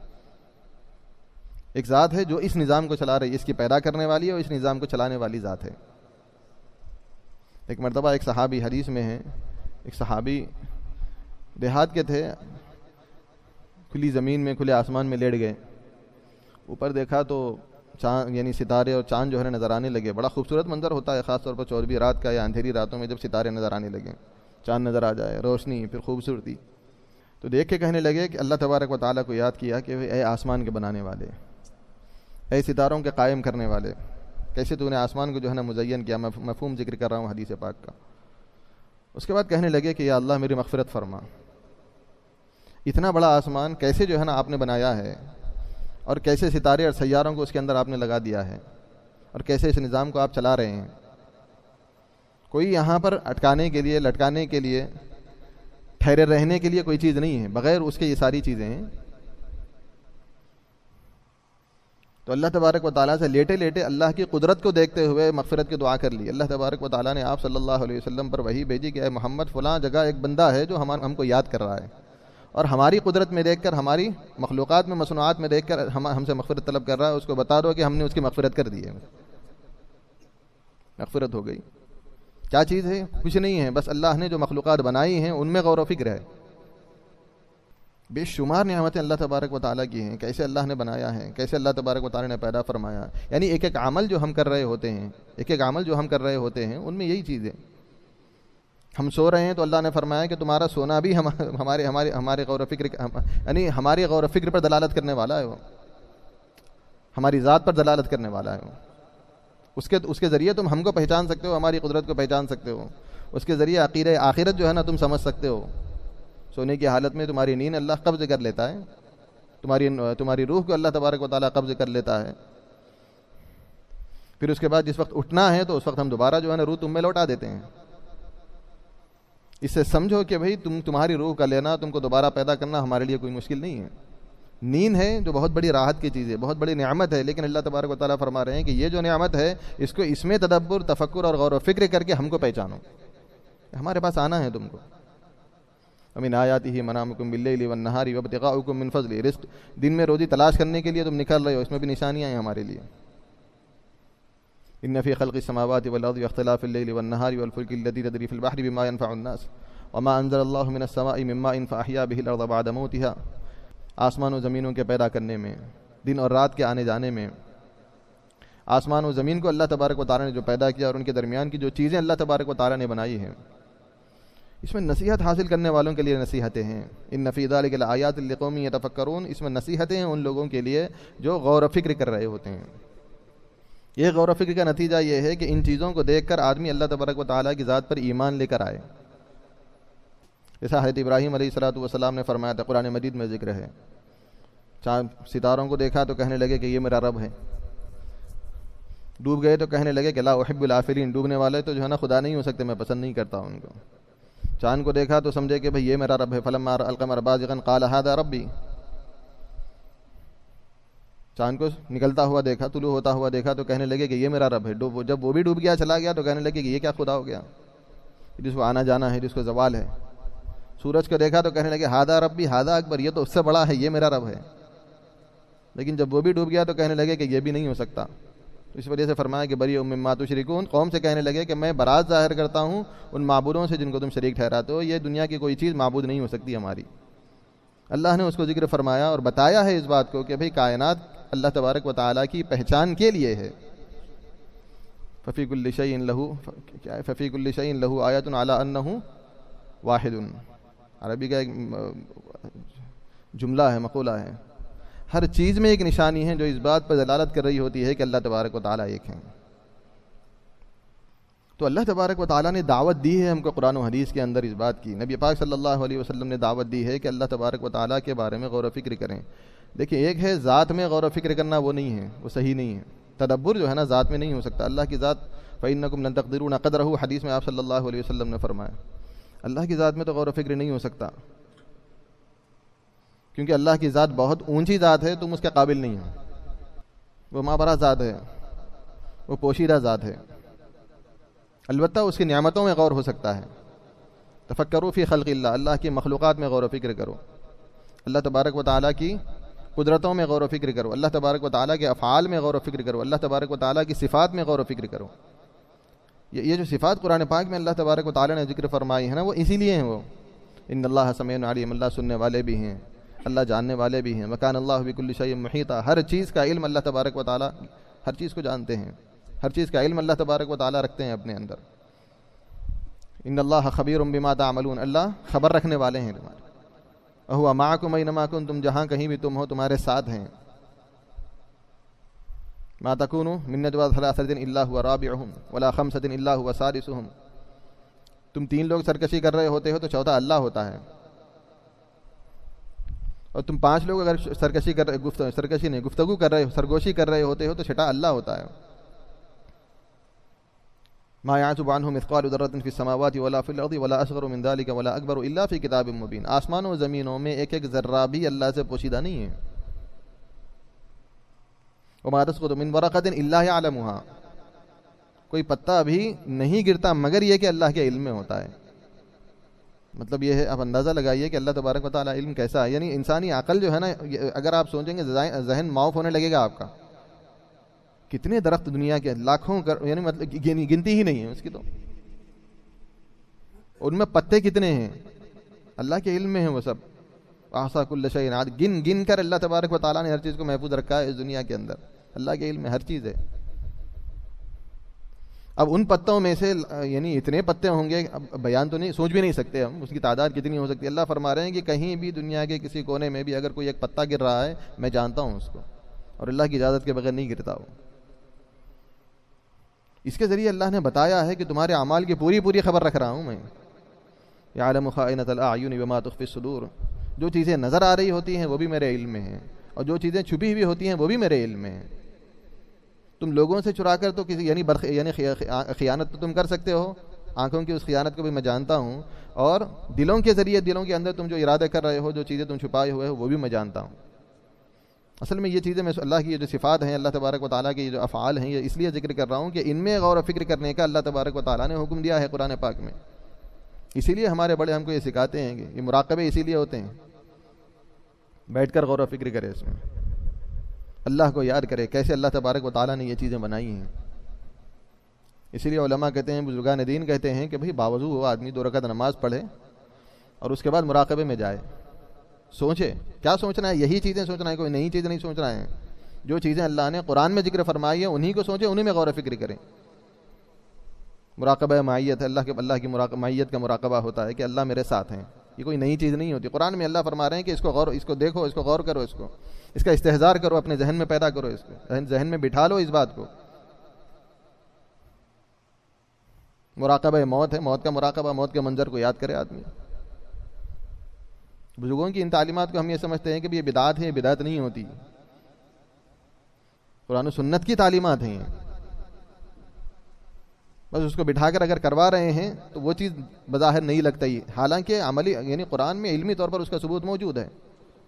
ایک ذات ہے جو اس نظام کو چلا رہی ہے، اس کی پیدا کرنے والی ہے اور اس نظام کو چلانے والی ذات ہے. ایک مرتبہ ایک صحابی، حدیث میں ہے، ایک صحابی دیہات کے تھے، کھلی زمین میں، کھلے آسمان میں لیٹ گئے. اوپر دیکھا تو چاند، یعنی ستارے اور چاند جو ہے نظر آنے لگے. بڑا خوبصورت منظر ہوتا ہے، خاص طور پر 14ویں رات کا یا اندھیری راتوں میں جب ستارے نظر آنے لگے، چاند نظر آ جائے، روشنی، پھر خوبصورتی. تو دیکھ کے کہنے لگے کہ اللہ تبارک و تعالیٰ کو یاد کیا کہ اے آسمان کے بنانے والے، اے ستاروں کے قائم کرنے والے، کیسے تو نے آسمان کو جو ہے نا مزین کیا. مفہوم ذکر کر رہا ہوں حدیث پاک کا. اس کے بعد کہنے لگے کہ یا اللہ میری مغفرت فرما، اتنا بڑا آسمان کیسے جو ہے نا آپ نے بنایا ہے، اور کیسے ستارے اور سیاروں کو اس کے اندر آپ نے لگا دیا ہے، اور کیسے اس نظام کو آپ چلا رہے ہیں. کوئی یہاں پر اٹکانے کے لیے، لٹکانے کے لیے، ٹھہرے رہنے کے لیے کوئی چیز نہیں ہے، بغیر اس کے یہ ساری چیزیں ہیں. تو اللہ تبارک و تعالیٰ سے لیٹے لیٹے اللہ کی قدرت کو دیکھتے ہوئے مغفرت کی دعا کر لی. اللہ تبارک و تعالیٰ نے آپ صلی اللہ علیہ وسلم پر وحی بھیجی کہ اے محمد، فلاں جگہ ایک بندہ ہے جو ہم کو یاد کر رہا ہے، اور ہماری قدرت میں دیکھ کر، ہماری مخلوقات میں، مصنوعات میں دیکھ کر ہم سے مغفرت طلب کر رہا ہے. اس کو بتا دو کہ ہم نے اس کی مغفرت کر دی ہے. مغفرت ہو گئی. کیا چیز ہے؟ کچھ نہیں ہے، بس اللہ نے جو مخلوقات بنائی ہیں ان میں غور و فکر ہے. بے شمار نعمتیں اللہ تبارک و تعالیٰ کی ہیں، کیسے اللہ نے بنایا ہے، کیسے اللہ تبارک و تعالیٰ نے پیدا فرمایا. یعنی ایک ایک عمل جو ہم کر رہے ہوتے ہیں، ایک ایک عمل جو ہم کر رہے ہوتے ہیں، ان میں یہی چیز ہے. ہم سو رہے ہیں تو اللہ نے فرمایا کہ تمہارا سونا بھی ہمارے غور و فکر، یعنی ہمارے غور و فکر پر دلالت کرنے والا ہے، وہ ہماری ذات پر دلالت کرنے والا ہے. وہ اس کے ذریعے تم ہم کو پہچان سکتے ہو، ہماری قدرت کو پہچان سکتے ہو. اس کے ذریعے عقیدہ آخرت جو ہے نا تم سمجھ سکتے ہو. سونے کی حالت میں تمہاری نیند اللہ قبض کر لیتا ہے، تمہاری روح کو اللہ تبارک و تعالیٰ قبض کر لیتا ہے. پھر اس کے بعد جس وقت اٹھنا ہے تو اس وقت ہم دوبارہ جو ہے نا روح تم میں لوٹا دیتے ہیں. اس سے سمجھو کہ بھئی تمہاری روح کا لینا، تم کو دوبارہ پیدا کرنا ہمارے لیے کوئی مشکل نہیں ہے. نیند ہے جو بہت بڑی راحت کی چیز ہے، بہت بڑی نعمت ہے، لیکن اللہ تبارک و تعالیٰ فرما رہے ہیں کہ یہ جو نعمت ہے اس میں تدبر، تفکر اور غور و فکر کر کے ہم کو پہچانو. ہمارے پاس آنا ہے تم کو. ومن آیاتہ منامکم باللیل والنہار وابتغاؤکم من فضلہ، رزق دن میں روزی تلاش کرنے کے لیے تم نکل رہے ہو، اس میں بھی نشانیاں ہیں ہمارے لیے. ان فی خلق السماوات والارض واختلاف اللیل والنہار والفلک التی تجری فی البحر بما ينفع الناس وما انزل اللہ من السماء من ماء فاحیا به الارض بعد موتها. آسمان و زمینوں کے پیدا کرنے میں، دن اور رات کے آنے جانے میں، آسمان و زمین کو اللہ تبارک و تعالیٰ نے جو پیدا کیا اور ان کے درمیان کی جو چیزیں اللہ تبارک و تعالیٰ نے بنائی ہیں، اس میں نصیحت حاصل کرنے والوں کے لیے نصیحتیں ہیں. ان فی ذلک لآیات لقوم یتفکرون، اس میں نصیحتیں ہیں ان لوگوں کے لیے جو غور و فکر کر رہے ہوتے ہیں. یہ غور و فکر کا نتیجہ یہ ہے کہ ان چیزوں کو دیکھ کر آدمی اللہ تبارک و تعالیٰ کی ذات پر ایمان لے کر آئے. جیسا حضرت ابراہیم علیہ الصلوۃ والسلام نے فرمایا تھا، قرآن مجید میں ذکر ہے. چاند ستاروں کو دیکھا تو کہنے لگے کہ یہ میرا رب ہے. ڈوب گئے تو کہنے لگے کہ لا احب الآفلین، ڈوبنے والے تو جو ہے نا خدا نہیں ہو سکتے، میں پسند نہیں کرتا ان کو. چاند کو دیکھا تو سمجھے کہ بھئی یہ میرا رب ہے. فلما رأى القمر بازغا قال هذا ربی. چاند کو نکلتا ہوا دیکھا, طلوع ہوتا ہوا دیکھا تو کہنے لگے کہ یہ میرا رب ہے. جب وہ بھی ڈوب گیا, چلا گیا, تو کہنے لگے کہ یہ کیا خدا ہو گیا جس کو آنا جانا ہے, جس کو زوال ہے. سورج کو دیکھا تو کہنے لگے ہاذا ربی ہاذا اکبر, یہ تو اس سے بڑا ہے, یہ میرا رب ہے. لیکن جب وہ بھی ڈوب گیا تو کہنے لگے کہ یہ بھی نہیں ہو سکتا. تو اس وجہ سے فرمایا کہ بری مما تشرکون, قوم سے کہنے لگے کہ میں برات ظاہر کرتا ہوں ان معبودوں سے جن کو تم شریک ٹھہراتے ہو. یہ دنیا کی کوئی چیز معبود نہیں ہو سکتی ہماری. اللہ نے اس کو ذکر فرمایا اور بتایا ہے اس بات کو کہ بھئی کائنات اللہ تبارک و تعالیٰ کی پہچان کے لیے ہے. ففی کل شیء لہ آیۃ علی انہ واحد, عربی کا ایک جملہ ہے, مقولہ ہے. ہر چیز میں ایک نشانی ہے جو اس بات پر دلالت کر رہی ہوتی ہے کہ اللہ تبارک و تعالیٰ ایک ہے. تو اللہ تبارک و تعالیٰ نے دعوت دی ہے ہم کو قرآن و حدیث کے اندر اس بات کی. نبی پاک صلی اللہ علیہ وسلم نے دعوت دی ہے کہ اللہ تبارک و تعالیٰ کے بارے میں غور و فکر کریں. دیکھیں, ایک ہے ذات میں غور و فکر کرنا, وہ نہیں ہے, وہ صحیح نہیں ہے. تدبر جو ہے نا ذات میں نہیں ہو سکتا. اللہ کی ذات فَإِنَّكُمْ لَن تَقْدِرُونَ قَدْرَهُ, حدیث میں آپ صلی اللہ علیہ وسلم نے فرمایا اللہ کی ذات میں تو غور و فکر نہیں ہو سکتا, کیونکہ اللہ کی ذات بہت اونچی ذات ہے, تم اس کے قابل نہیں ہو. وہ مابرا ذات ہے, وہ پوشیدہ ذات ہے. البتہ اس کی نعمتوں میں غور ہو سکتا ہے. تفکروا فی خلق اللہ, اللہ کی مخلوقات میں غور و فکر کرو. اللہ تبارک و تعالیٰ کی قدرتوں میں غور و فکر کرو. اللہ تبارک و تعالیٰ کے افعال میں غور و فکر کرو. اللہ تبارک و تعالیٰ کی صفات میں غور و فکر کرو. یہ جو صفات قرآن پاک میں اللہ تبارک و تعالیٰ نے ذکر فرمائی ہے نا, وہ اسی لیے ہیں. وہ ان اللہ سمیع علیم, اللہ سننے والے بھی ہیں, اللہ جاننے والے بھی ہیں. وکان اللہ بکل شیء محیطا, ہر چیز کا علم اللہ تبارک و تعالیٰ ہر چیز کو جانتے ہیں, ہر چیز کا علم اللہ تبارک و تعالیٰ رکھتے ہیں اپنے اندر. ان اللہ خبیر بما تعملون, اللہ خبر رکھنے والے ہیں تمہارے. وہو معکم اینما کنتم, جہاں کہیں بھی تم ہو تمہارے ساتھ ہیں. ما تکونوا من نجوی ثلاثۃ الا هو رابعهم ولا خمسۃ الا هو سادسهم, تم تین لوگ سرکشی کر رہے ہوتے ہو تو چوتھا اللہ ہوتا ہے, اور تم پانچ لوگ اگر سرکشی کر رہے, سرکشی نہیں گفتگو کر رہے, سرگوشی کر رہے ہوتے ہو تو چھٹا اللہ ہوتا ہے. ما يعزب عنه مثقال ذرة في السماوات ولا في الارض ولا اصغر من ذلك ولا اكبر الا في كتاب مبين. آسمانوں و زمینوں میں ایک ایک ذرہ بھی اللہ سے پوشیدہ نہیں ہے. وما تسقط من ورقة الا يعلمها, کوئی پتا بھی نہیں گرتا مگر یہ کہ اللہ کے علم میں ہوتا ہے. مطلب یہ ہے, آپ اندازہ لگائیے کہ اللہ تبارک و تعالیٰ علم کیسا ہے. یعنی انسانی عقل جو ہے نا, اگر آپ سوچیں گے ذہن معاف ہونے لگے گا آپ کا. کتنے درخت دنیا کے لاکھوں, یعنی مطلب گنتی ہی نہیں ہے اس کی, تو ان میں پتے کتنے ہیں اللہ کے علم میں ہیں وہ سب. احصا کل شیء عدد, گن گن کر اللہ تبارک و تعالیٰ نے ہر چیز کو محفوظ رکھا ہے اس دنیا کے اندر. اللہ کے علم میں ہر چیز ہے. اب ان پتوں میں سے یعنی اتنے پتے ہوں گے, اب بیان تو نہیں, سوچ بھی نہیں سکتے ہم اس کی تعداد کتنی ہو سکتی ہے. اللہ فرما رہے ہیں کہ کہیں بھی دنیا کے کسی کونے میں بھی اگر کوئی ایک پتا گر رہا ہے, میں جانتا ہوں اس کو, اور اللہ کی اجازت کے بغیر نہیں گرتا وہ. اس کے ذریعے اللہ نے بتایا ہے کہ تمہارے اعمال کی پوری پوری خبر رکھ رہا ہوں میں. یعلم خائنۃ الاعین وما تخفی الصدور, جو چیزیں نظر آ رہی ہوتی ہیں وہ بھی میرے علم میں ہیں, اور جو چیزیں چھپی ہوئی ہوتی ہیں وہ بھی میرے علم میں ہیں. تم لوگوں سے چرا کر تو کسی یعنی خیانت تو تم کر سکتے ہو, آنکھوں کی اس خیانت کو بھی میں جانتا ہوں, اور دلوں کے ذریعے, دلوں کے اندر تم جو ارادے کر رہے ہو, جو چیزیں تم چھپائے ہوئے ہو, وہ بھی میں جانتا ہوں. اصل میں یہ چیزیں میں اللہ کی جو صفات ہیں, اللہ تبارک و تعالیٰ کے جو افعال ہیں, یہ اس لیے ذکر کر رہا ہوں کہ ان میں غور و فکر کرنے کا اللہ تبارک و تعالیٰ نے حکم دیا ہے قرآن پاک میں. اسی لیے ہمارے بڑے ہم کو یہ سکھاتے ہیں کہ یہ مراقبے اسی لیے ہوتے ہیں, بیٹھ کر غور و فکر کرے, اس میں اللہ کو یاد کرے کیسے اللہ تبارک و تعالیٰ نے یہ چیزیں بنائی ہیں. اسی لیے علماء کہتے ہیں, بزرگان دین کہتے ہیں کہ بھئی باوضو ہو آدمی 2 رکعت نماز پڑھے اور اس کے بعد مراقبے میں جائے, سوچے کیا سوچنا ہے, یہی چیزیں سوچنا ہے, کوئی نئی چیز نہیں سوچنا ہے. جو چیزیں اللہ نے قرآن میں ذکر فرمائی ہیں انہی کو سوچیں, انہی میں غور و فکر کریں. مراقبہ معیت ہے, اللہ کی معیت کا مراقبہ ہوتا ہے کہ اللہ میرے ساتھ ہیں. یہ کوئی نئی چیز نہیں ہوتی. قرآن میں اللہ فرما رہے ہیں کہ اس کو دیکھو, اس کو غور کرو, اس کا استحضار کرو, اپنے ذہن میں پیدا کرو, اس کو ذہن میں بٹھا لو اس بات کو. مراقبہ موت ہے, موت کا مراقبہ, موت کے منظر کو یاد کرے آدمی. بزرگوں کی ان تعلیمات کو ہم یہ سمجھتے ہیں کہ یہ بدعت ہے, یہ بدعت نہیں ہوتی. قرآن و سنت کی تعلیمات ہیں. بس اس کو بٹھا کر اگر کروا رہے ہیں تو وہ چیز بظاہر نہیں لگتا ہی، حالانکہ عملی یعنی قرآن میں علمی طور پر اس کا ثبوت موجود ہے.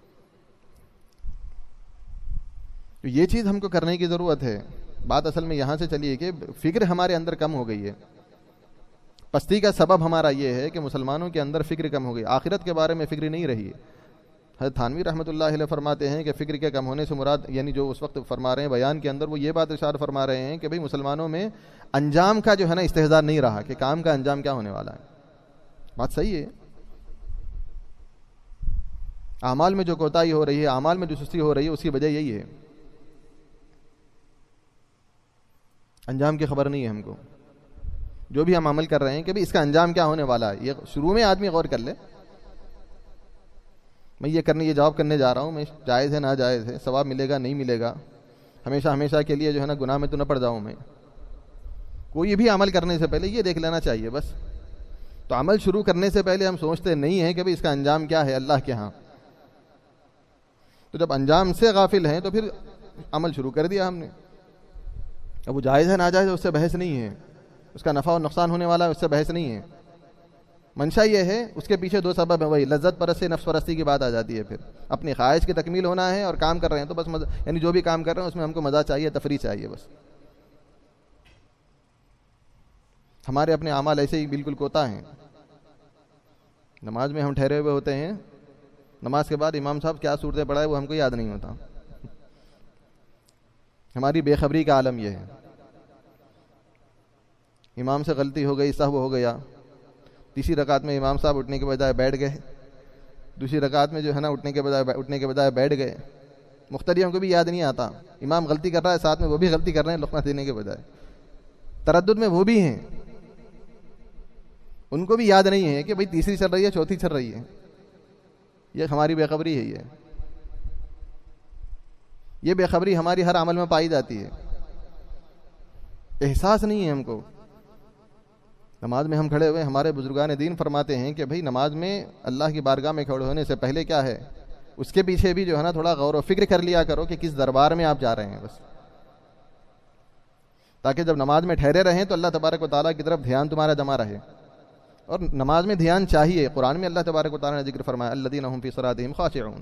تو یہ چیز ہم کو کرنے کی ضرورت ہے. بات اصل میں یہاں سے چلی ہے کہ فکر ہمارے اندر کم ہو گئی ہے. پستی کا سبب ہمارا یہ ہے کہ مسلمانوں کے اندر فکر کم ہو گئی، آخرت کے بارے میں فکر نہیں رہی ہے. حضرت تھانوی رحمۃ اللہ علیہ فرماتے ہیں کہ فکر کے کم ہونے سے مراد، یعنی جو اس وقت فرما رہے ہیں بیان کے اندر، وہ یہ بات ارشاد فرما رہے ہیں کہ بھئی مسلمانوں میں انجام کا جو ہے نا استحضار نہیں رہا کہ کام کا انجام کیا ہونے والا ہے. بات صحیح ہے. اعمال میں جو کوتاہی ہو رہی ہے، اعمال میں جو سستی ہو رہی ہے، اس کی وجہ یہی ہے. انجام کی خبر نہیں ہے ہم کو. جو بھی ہم عمل کر رہے ہیں کہ بھئی اس کا انجام کیا ہونے والا ہے، یہ شروع میں آدمی غور کر لے. میں یہ جاب کرنے جا رہا ہوں، میں جائز ہے ناجائز ہے، ثواب ملے گا نہیں ملے گا، ہمیشہ کے لیے جو ہے نا گناہ میں تو نہ پڑ جاؤں میں. کوئی بھی عمل کرنے سے پہلے یہ دیکھ لینا چاہیے بس. تو عمل شروع کرنے سے پہلے ہم سوچتے نہیں ہیں کہ بھئی اس کا انجام کیا ہے اللہ کے ہاں. تو جب انجام سے غافل ہیں تو پھر عمل شروع کر دیا ہم نے. اب وہ جائز ہے ناجائز ہے اس سے بحث نہیں ہے، اس کا نفع و نقصان ہونے والا ہے اس سے بحث نہیں ہے. منشا یہ ہے، اس کے پیچھے دو سبب ہیں، وہی لذت پرستی نفس پرستی کی بات آ جاتی ہے. پھر اپنی خواہش کی تکمیل ہونا ہے اور کام کر رہے ہیں تو بس یعنی جو بھی کام کر رہے ہیں اس میں ہم کو مزہ چاہیے، تفریح چاہیے بس. ہمارے اپنے اعمال ایسے ہی بالکل کوتا ہیں. نماز میں ہم ٹھہرے ہوئے ہوتے ہیں، نماز کے بعد امام صاحب کیا صورتیں پڑھائے وہ ہم کو یاد نہیں ہوتا. ہماری بے خبری کا عالم یہ ہے. امام سے غلطی ہو گئی، سہو ہو گیا، تیسری رکعت میں امام صاحب اٹھنے کے بجائے بیٹھ گئے، دوسری رکعت میں جو ہے نا اٹھنے کے بجائے بیٹھ گئے. مختریوں کو بھی یاد نہیں آتا، امام غلطی کر رہا ہے ساتھ میں وہ بھی غلطی کر رہے ہیں لقمہ دینے کے بجائے. تردد میں وہ بھی ہیں، ان کو بھی یاد نہیں ہے کہ بھئی تیسری چل رہی ہے چوتھی چل رہی ہے. یہ ہماری بے خبری ہے. یہ بے خبری ہماری ہر عمل میں پائی جاتی ہے. احساس نہیں ہے ہم کو. نماز میں ہم کھڑے ہوئے، ہمارے بزرگان دین فرماتے ہیں کہ بھئی نماز میں اللہ کی بارگاہ میں کھڑے ہونے سے پہلے کیا ہے، اس کے پیچھے بھی جو ہے نا تھوڑا غور و فکر کر لیا کرو کہ کس دربار میں آپ جا رہے ہیں بس. تاکہ جب نماز میں ٹھہرے رہیں تو اللہ تبارک و تعالیٰ کی طرف دھیان تمہارا جمع رہے. اور نماز میں دھیان چاہیے. قرآن میں اللہ تبارک و تعالیٰ نے ذکر فرمایا الذین هم فی صلاتہم خاشعون.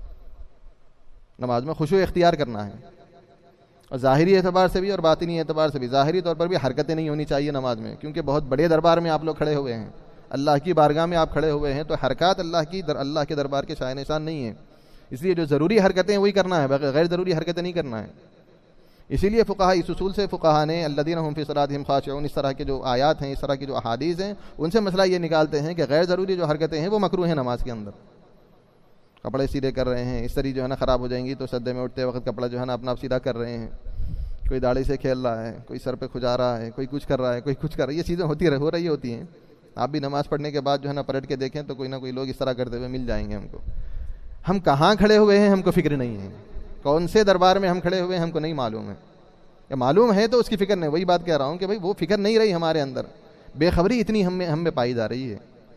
نماز میں خشوع اختیار کرنا ہے، اور ظاہری اعتبار سے بھی اور باطنی اعتبار سے بھی. ظاہری طور پر بھی حرکتیں نہیں ہونی چاہیے نماز میں، کیونکہ بہت بڑے دربار میں آپ لوگ کھڑے ہوئے ہیں، اللہ کی بارگاہ میں آپ کھڑے ہوئے ہیں، تو حرکات اللہ کے دربار کے شائع نشان نہیں ہیں. اس لیے جو ضروری حرکتیں وہی کرنا ہے، غیر ضروری حرکتیں نہیں کرنا ہے. اسی لیے فقہا، اس اصول سے فقہا نے الذین هم فی صلاتہم خاشعون، اس طرح کے جو آیات ہیں، اس طرح کی جو احادیث ہیں، ان سے مسئلہ یہ نکالتے ہیں کہ غیر ضروری جو حرکتیں ہیں وہ مکروہ ہیں نماز کے اندر. کپڑے سیدھے کر رہے ہیں، اس طرح جو ہے نا خراب ہو جائیں گی تو سجدے میں اٹھتے وقت کپڑا جو ہے نا اپنا سیدھا کر رہے ہیں، کوئی داڑھی سے کھیل رہا ہے، کوئی سر پہ کھجا رہا ہے، کوئی کچھ کر رہا ہے، کوئی کچھ کر رہا ہے. یہ چیزیں ہو رہی ہوتی ہیں. آپ بھی نماز پڑھنے کے بعد جو ہے نا پلٹ کے دیکھیں تو کوئی نہ کوئی لوگ اس طرح کرتے ہوئے مل جائیں گے ہم کو. ہم کہاں کھڑے ہوئے ہیں ہم کو فکر نہیں ہے، کون سے دربار میں ہم کھڑے ہوئے ہیں ہم کو نہیں معلوم ہے. یا معلوم ہے تو اس کی فکر نہیں. وہی بات کہہ رہا ہوں کہ بھائی وہ فکر نہیں رہی ہمارے اندر. بے خبری اتنی ہم میں پائی جا رہی ہے،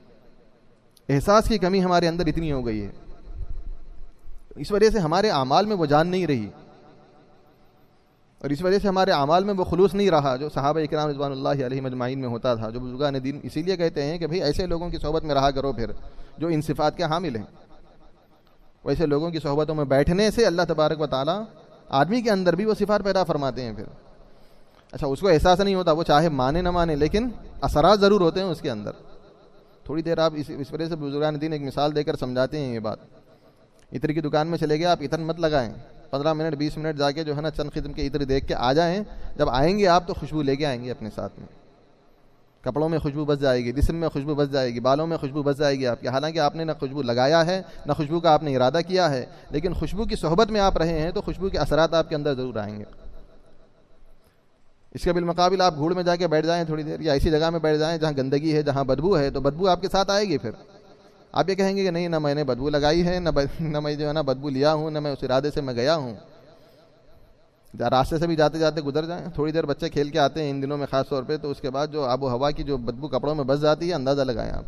احساس کی کمی ہمارے اندر اتنی ہو گئی ہے. اس وجہ سے ہمارے اعمال میں وہ جان نہیں رہی، اور اس وجہ سے ہمارے اعمال میں وہ خلوص نہیں رہا جو صحابہ اکرام رضوان اللہ علیہم اجمعین میں ہوتا تھا، جو بزرگان دین. اسی لیے کہتے ہیں کہ بھئی ایسے لوگوں کی صحبت میں رہا کرو پھر جو ان صفات کے حامل ہیں. ویسے لوگوں کی صحبتوں میں بیٹھنے سے اللہ تبارک و تعالیٰ آدمی کے اندر بھی وہ صفات پیدا فرماتے ہیں. پھر اچھا اس کو احساس نہیں ہوتا، وہ چاہے مانے نہ مانے، لیکن اثرات ضرور ہوتے ہیں اس کے اندر. تھوڑی دیر آپ اس وجہ سے بزرگان دین ایک مثال دے کر سمجھاتے ہیں یہ بات. عطر کی دکان میں چلے گئے، آپ عطر مت لگائیں، 15 منٹ 20 منٹ جا کے جو ہے نا چند قسم کے عطر دیکھ کے آ جائیں. جب آئیں گے آپ تو خوشبو لے کے آئیں گے اپنے ساتھ میں. کپڑوں میں خوشبو بس جائے گی، جسم میں خوشبو بس جائے گی، بالوں میں خوشبو بس جائے گی آپ کی. حالانکہ آپ نے نہ خوشبو لگایا ہے نہ خوشبو کا آپ نے ارادہ کیا ہے، لیکن خوشبو کی صحبت میں آپ رہے ہیں تو خوشبو کے اثرات آپ کے اندر ضرور آئیں گے. اس کے بالمقابل آپ گھوڑ میں جا کے بیٹھ جائیں تھوڑی دیر، یا ایسی جگہ میں بیٹھ جائیں جہاں گندگی ہے، جہاں بدبو ہے، تو بدبو آپ کے ساتھ آئے گی. پھر آپ یہ کہیں گے کہ نہیں، نہ میں نے بدبو لگائی ہے، نہ میں جو ہے نا بدبو لیا ہوں، نہ میں اس ارادے سے میں گیا ہوں. راستے سے بھی جاتے جاتے گزر جائیں، تھوڑی دیر بچے کھیل کے آتے ہیں ان دنوں میں خاص طور پہ، تو اس کے بعد جو آب و ہوا کی جو بدبو کپڑوں میں بس جاتی ہے، اندازہ لگائیں آپ.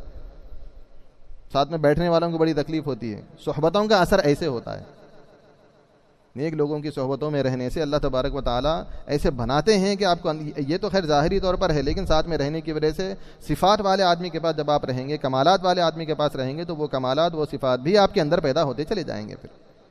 ساتھ میں بیٹھنے والوں کو بڑی تکلیف ہوتی ہے. صحبتوں کا اثر ایسے ہوتا ہے. نیک لوگوں کی صحبتوں میں رہنے سے اللہ تبارک و تعالیٰ ایسے بناتے ہیں کہ آپ کو، یہ تو خیر ظاہری طور پر ہے، لیکن ساتھ میں رہنے کی وجہ سے صفات والے آدمی کے پاس جب آپ رہیں گے، کمالات والے آدمی کے پاس رہیں گے، تو وہ کمالات، وہ صفات بھی آپ کے اندر پیدا ہوتے چلے جائیں گے. پھر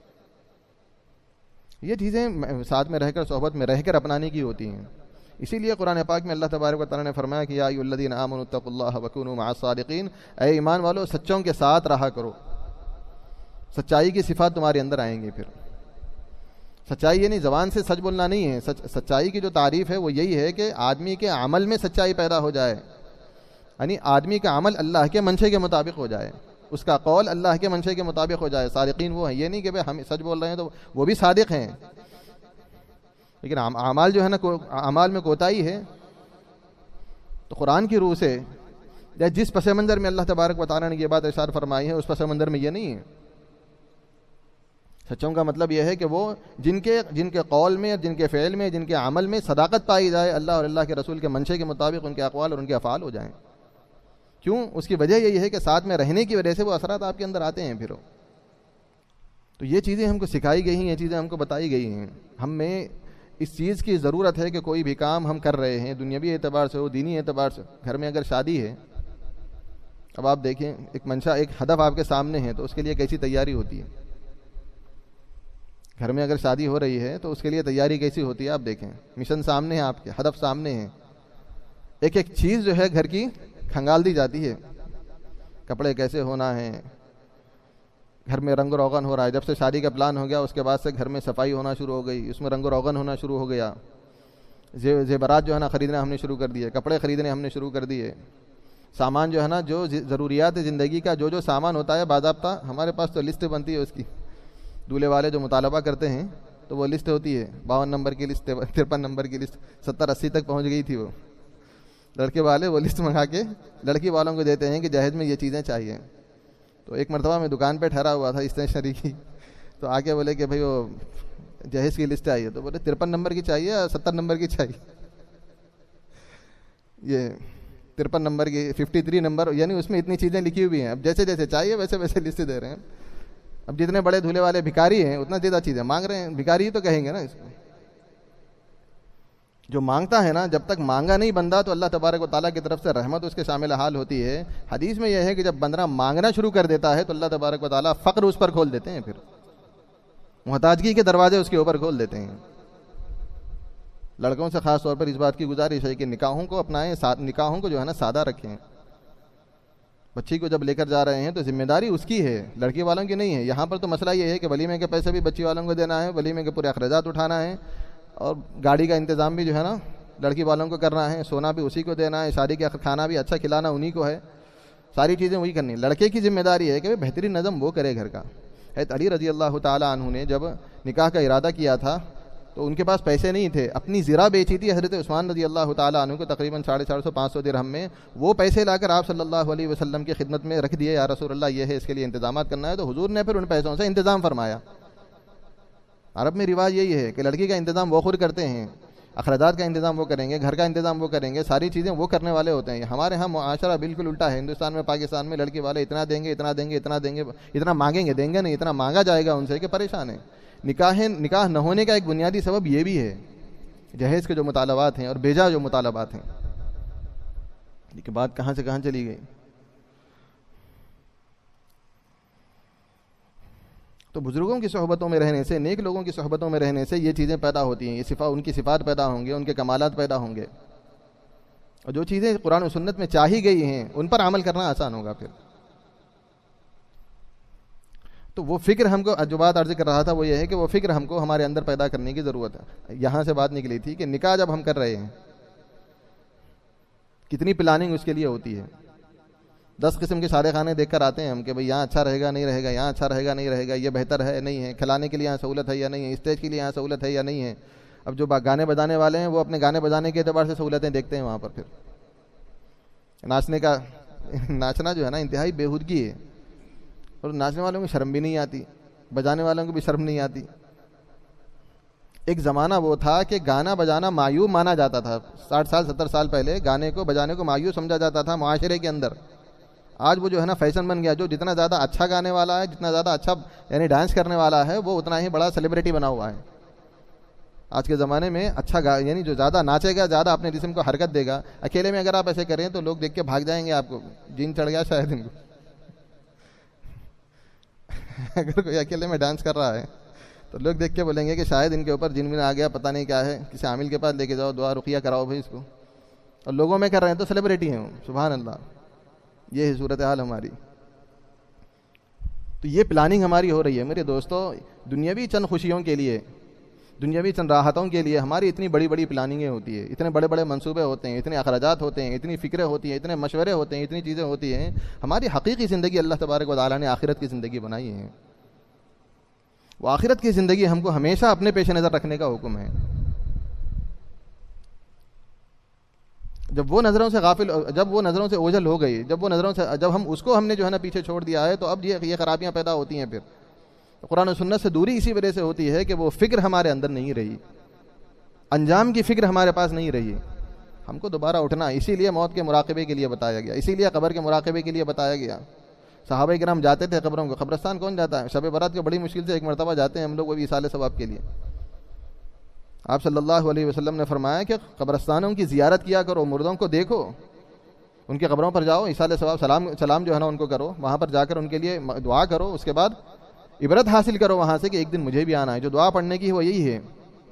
یہ چیزیں ساتھ میں رہ کر، صحبت میں رہ کر اپنانے کی ہوتی ہیں. اسی لیے قرآن پاک میں اللہ تبارک و تعالیٰ نے فرمایا کہ یا ایھا الذین آمنوا اتقوا اللہ وکونوا مع الصادقین، اے ایمان والو سچوں کے ساتھ رہا کرو. سچائی کی صفات تمہارے اندر آئیں گی. پھر سچائی یعنی زبان سے سچ بولنا نہیں ہے. سچائی کی جو تعریف ہے وہ یہی ہے کہ آدمی کے عمل میں سچائی پیدا ہو جائے، یعنی آدمی کا عمل اللہ کے منشے کے مطابق ہو جائے، اس کا قول اللہ کے منشے کے مطابق ہو جائے. صادقین وہ ہیں، یہ نہیں کہ بھائی ہم سچ بول رہے ہیں تو وہ بھی صادق ہیں، لیکن اعمال جو ہے نا، اعمال میں کوتاہی ہے. تو قرآن کی روح سے جس پس منظر میں اللہ تبارک و تعالیٰ نے یہ بات ارشاد فرمائی ہے، اس پس منظر میں یہ نہیں ہے. سچوں کا مطلب یہ ہے کہ وہ جن کے قول میں، جن کے فعل میں، جن کے عمل میں صداقت پائی جائے، اللہ اور اللہ کے رسول کے منشے کے مطابق ان کے اقوال اور ان کے افعال ہو جائیں. کیوں؟ اس کی وجہ یہی ہے کہ ساتھ میں رہنے کی وجہ سے وہ اثرات آپ کے اندر آتے ہیں. پھر تو یہ چیزیں ہم کو سکھائی گئی ہیں، یہ چیزیں ہم کو بتائی گئی ہیں. ہم میں اس چیز کی ضرورت ہے کہ کوئی بھی کام ہم کر رہے ہیں، دنیاوی اعتبار سے ہو، دینی اعتبار سے. گھر میں اگر شادی ہے، اب آپ دیکھیں ایک منشا، ایک ہدف آپ کے سامنے ہے، تو اس کے لیے کیسی تیاری ہوتی ہے. گھر میں اگر شادی ہو رہی ہے تو اس کے لیے تیاری کیسی ہوتی ہے. آپ دیکھیں، مشن سامنے ہے، آپ کے ہدف سامنے ہیں. ایک ایک چیز جو ہے گھر کی کھنگال دی جاتی ہے. کپڑے کیسے ہونا ہے، گھر میں رنگ و روغن ہو رہا ہے. جب سے شادی کا پلان ہو گیا اس کے بعد سے گھر میں صفائی ہونا شروع ہو گئی، اس میں رنگ و روغن ہونا شروع ہو گیا. زیورات جو ہے نا خریدنا ہم نے شروع کر دیے، کپڑے خریدنے ہم نے شروع کر دیے. سامان جو ہے نا، جو ضروریات زندگی کا جو سامان ہوتا ہے باضابطہ، ہمارے پاس تو لسٹ بنتی ہے اس کی. دولہے والے جو مطالبہ کرتے ہیں تو وہ لسٹ ہوتی ہے، 52 نمبر کی لسٹ، 53 نمبر کی لسٹ، 70-80 تک پہنچ گئی تھی. وہ لڑکے والے وہ لسٹ منگا کے لڑکی والوں کو دیتے ہیں کہ جہیز میں یہ چیزیں چاہیے. تو ایک مرتبہ میں دکان پہ ٹھہرا ہوا تھا اسٹیشنری کی، تو آ کے بولے کہ بھائی وہ جہیز کی لسٹ آئی ہے. تو بولے 53 نمبر کی چاہیے یا 70 نمبر کی چاہیے. یہ 53 نمبر کی، 53 نمبر، یعنی اس میں اتنی چیزیں لکھی ہوئی ہیں. اب جیسے جیسے چاہیے ویسے ویسے لسٹ دے رہے ہیں. اب جتنے بڑے دھولے والے بھکاری ہیں اتنا زیادہ چیزیں مانگ رہے ہیں. بھکاری ہی تو کہیں گے نا اس کو. جو مانگتا ہے نا، جب تک مانگا نہیں بندہ تو اللہ تبارک و تعالیٰ کی طرف سے رحمت اس کے شامل حال ہوتی ہے. حدیث میں یہ ہے کہ جب بندہ مانگنا شروع کر دیتا ہے تو اللہ تبارک و تعالیٰ فقر اس پر کھول دیتے ہیں، پھر محتاجگی کے دروازے اس کے اوپر کھول دیتے ہیں. لڑکوں سے خاص طور پر اس بات کی گزارش ہے کہ نکاحوں کو اپنائیں، نکاحوں کو جو ہے نا سادہ رکھیں. بچی کو جب لے کر جا رہے ہیں تو ذمہ داری اس کی ہے، لڑکی والوں کی نہیں ہے. یہاں پر تو مسئلہ یہ ہے کہ ولیمے کے پیسے بھی بچی والوں کو دینا ہے، ولیمے کے پورے اخراجات اٹھانا ہے، اور گاڑی کا انتظام بھی جو ہے نا لڑکی والوں کو کرنا ہے، سونا بھی اسی کو دینا ہے، شادی کا کھانا بھی اچھا کھلانا انہی کو ہے، ساری چیزیں وہی کرنی. لڑکے کی ذمہ داری ہے کہ بہترین نظم وہ کرے گھر کا. حضرت علی رضی اللہ تعالیٰ عنہ نے جب نکاح کا ارادہ کیا تھا تو ان کے پاس پیسے نہیں تھے، اپنی زرہ بیچی تھی حضرت عثمان رضی اللہ تعالیٰ عنہ کو تقریباً 450-500 درہم میں. وہ پیسے لا کر آپ صلی اللہ علیہ وسلم کی خدمت میں رکھ دیے، یا رسول اللہ یہ ہے، اس کے لیے انتظامات کرنا ہے. تو حضور نے پھر ان پیسوں سے انتظام فرمایا. عرب میں رواج یہی ہے کہ لڑکی کا انتظام وہ خود کرتے ہیں، اخراجات کا انتظام وہ کریں گے، گھر کا انتظام وہ کریں گے، ساری چیزیں وہ کرنے والے ہوتے ہیں. ہمارے ہاں معاشرہ بالکل الٹا ہے. ہندوستان میں، پاکستان میں لڑکی والے اتنا دیں گے، اتنا دیں گے، اتنا دیں گے، اتنا مانگیں گے، دیں گے نہیں، اتنا مانگا جائے گا ان سے کہ پریشان ہے. نکاح نہ ہونے کا ایک بنیادی سبب یہ بھی ہے، جہیز کے جو مطالبات ہیں اور بیجا جو مطالبات ہیں. لیکن بات کہاں سے کہاں چلی گئی. تو بزرگوں کی صحبتوں میں رہنے سے، نیک لوگوں کی صحبتوں میں رہنے سے یہ چیزیں پیدا ہوتی ہیں. یہ ان کی صفات پیدا ہوں گے، ان کے کمالات پیدا ہوں گے، اور جو چیزیں قرآن و سنت میں چاہی گئی ہیں ان پر عمل کرنا آسان ہوگا. پھر تو وہ فکر ہم کو، جو بات عرض کر رہا تھا وہ یہ ہے کہ وہ فکر ہم کو ہمارے اندر پیدا کرنے کی ضرورت ہے. یہاں سے بات نکلی تھی کہ نکاح جب ہم کر رہے ہیں کتنی پلاننگ اس کے لیے ہوتی ہے. 10 قسم کے سارے خانے دیکھ کر آتے ہیں ہم کہ بھئی یہاں اچھا رہے گا نہیں رہے گا، یہاں اچھا رہے گا نہیں رہے گا، یہ بہتر ہے نہیں ہے، کھلانے کے لیے یہاں سہولت ہے یا نہیں ہے، اسٹیج کے لیے یہاں سہولت ہے یا نہیں ہے. اب جو گانے بجانے والے ہیں وہ اپنے گانے بجانے کے اعتبار سے سہولتیں دیکھتے ہیں وہاں پر. پھر ناچنا جو ہے نا انتہائی بےہودگی ہے، اور ناچنے والوں کو شرم بھی نہیں آتی، بجانے والوں کو بھی شرم نہیں آتی. ایک زمانہ وہ تھا کہ گانا بجانا معیوب مانا جاتا تھا. 60 سال 70 سال پہلے گانے کو بجانے کو معیوب سمجھا جاتا تھا معاشرے کے اندر. آج وہ جو ہے نا فیشن بن گیا، جو جتنا زیادہ اچھا گانے والا ہے، جتنا زیادہ اچھا یعنی ڈانس کرنے والا ہے، وہ اتنا ہی بڑا سیلیبریٹی بنا ہوا ہے آج کے زمانے میں۔ اچھا یعنی جو زیادہ ناچے گا، زیادہ اپنے جسم کو حرکت دے گا، اکیلے میں اگر آپ ایسے کریں تو لوگ دیکھ کے بھاگ جائیں گے، آپ کو جین چڑھ گیا شاید ان کو اگر کوئی اکیلے میں ڈانس کر رہا ہے تو لوگ دیکھ کے بولیں گے کہ شاید ان کے اوپر جن میں آ گیا، پتہ نہیں کیا ہے، کسی عامل کے پاس لے کے جاؤ، دعا رقیہ کراؤ بھائی اس کو، اور لوگوں میں کر رہے ہیں تو سیلیبریٹی ہیں وہ، سبحان اللہ۔ یہ ہے صورتحال ہماری۔ تو یہ پلاننگ ہماری ہو رہی ہے میرے دوستو، دنیاوی چند خوشیوں کے لیے، دنیاوی چند راحتوں کے لیے ہماری اتنی بڑی بڑی پلاننگیں ہوتی ہیں، اتنے بڑے بڑے منصوبے ہوتے ہیں، اتنے اخراجات ہوتے ہیں، اتنی فکریں ہوتی ہیں، اتنے مشورے ہوتے ہیں، اتنی چیزیں ہوتی ہیں۔ ہماری حقیقی زندگی اللہ تبارک و تعالیٰ نے آخرت کی زندگی بنائی ہے۔ وہ آخرت کی زندگی ہم کو ہمیشہ اپنے پیش نظر رکھنے کا حکم ہے۔ جب وہ نظروں سے غافل، جب وہ نظروں سے اوجھل ہو گئی، جب ہم اس کو ہم نے جو ہے نا پیچھے چھوڑ دیا ہے، تو اب یہ خرابیاں پیدا ہوتی ہیں۔ پھر قرآن و سنت سے دوری اسی وجہ سے ہوتی ہے کہ وہ فکر ہمارے اندر نہیں رہی، انجام کی فکر ہمارے پاس نہیں رہی۔ ہم کو دوبارہ اٹھنا، اسی لیے موت کے مراقبے کے لیے بتایا گیا، اسی لیے قبر کے مراقبے کے لیے بتایا گیا۔ صحابہ کرام جاتے تھے قبروں کو، قبرستان کون جاتا ہے؟ شب برات کے بڑی مشکل سے ایک مرتبہ جاتے ہیں ہم لوگ، وہ بھی ایصال ثواب کے لیے۔ آپ صلی اللہ علیہ وسلم نے فرمایا کہ قبرستانوں کی زیارت کیا کرو، مردوں کو دیکھو، ان کے قبروں پر جاؤ، ایصال ثواب سلام جو ہے نا ان کو کرو، وہاں پر جا کر ان کے لیے دعا کرو، اس کے بعد عبرت حاصل کرو وہاں سے کہ ایک دن مجھے بھی آنا ہے۔ جو دعا پڑھنے کی وہ یہی ہے،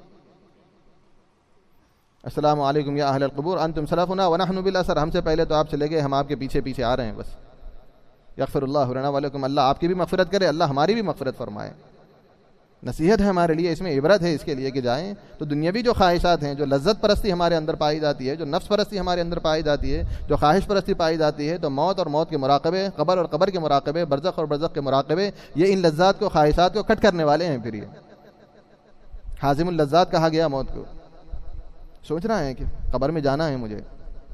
السلام علیکم یا اہل القبور انتم سلفنا ونحن بالاثر، ہم سے پہلے تو آپ چلے گئے، ہم آپ کے پیچھے پیچھے آ رہے ہیں بس۔ یغفر اللہ لنا ولکم، اللہ آپ کی بھی مغفرت کرے، اللہ ہماری بھی مغفرت فرمائے۔ نصیحت ہے ہمارے لیے، اس میں عبرت ہے اس کے لیے کہ جائیں تو دنیاوی جو خواہشات ہیں، جو لذت پرستی ہمارے اندر پائی جاتی ہے، جو نفس پرستی ہمارے اندر پائی جاتی ہے، جو خواہش پرستی پائی جاتی ہے، تو موت اور موت کے مراقبے، قبر اور قبر کے مراقبے، برزخ اور برزخ کے مراقبے، یہ ان لذات کو، خواہشات کو کٹ کرنے والے ہیں۔ پھر یہ حازم اللذات کہا گیا موت کو۔ سوچ رہا ہے کہ قبر میں جانا ہے مجھے،